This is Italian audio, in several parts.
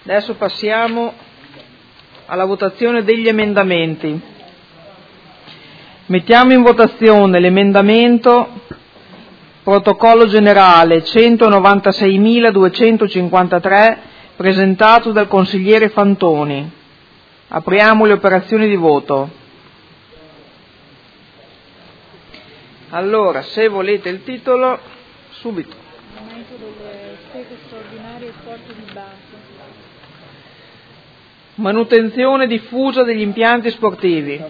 Adesso passiamo alla votazione degli emendamenti. Mettiamo in votazione l'emendamento protocollo generale 196.253 presentato dal consigliere Fantoni. Apriamo le operazioni di voto. Allora, se volete il titolo, subito. Aumento delle spese straordinarie e sport di base. Manutenzione diffusa degli impianti sportivi.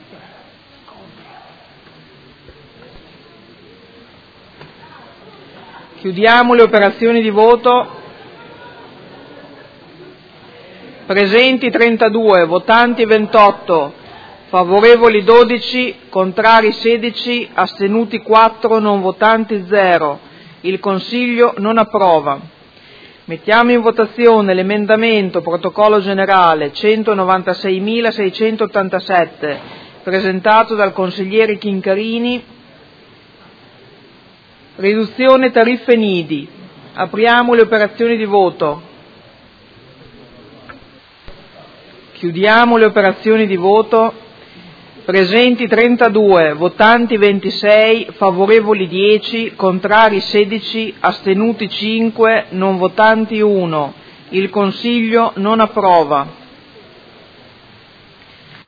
Chiudiamo le operazioni di voto. Presenti 32, votanti 28, favorevoli 12, contrari 16, astenuti 4, non votanti 0. Il Consiglio non approva. Mettiamo in votazione l'emendamento protocollo generale 196.687 presentato dal consigliere Chincarini. Riduzione tariffe nidi. Apriamo le operazioni di voto. Chiudiamo le operazioni di voto. Presenti 32, votanti 26, favorevoli 10, contrari 16, astenuti 5, non votanti 1. Il Consiglio non approva.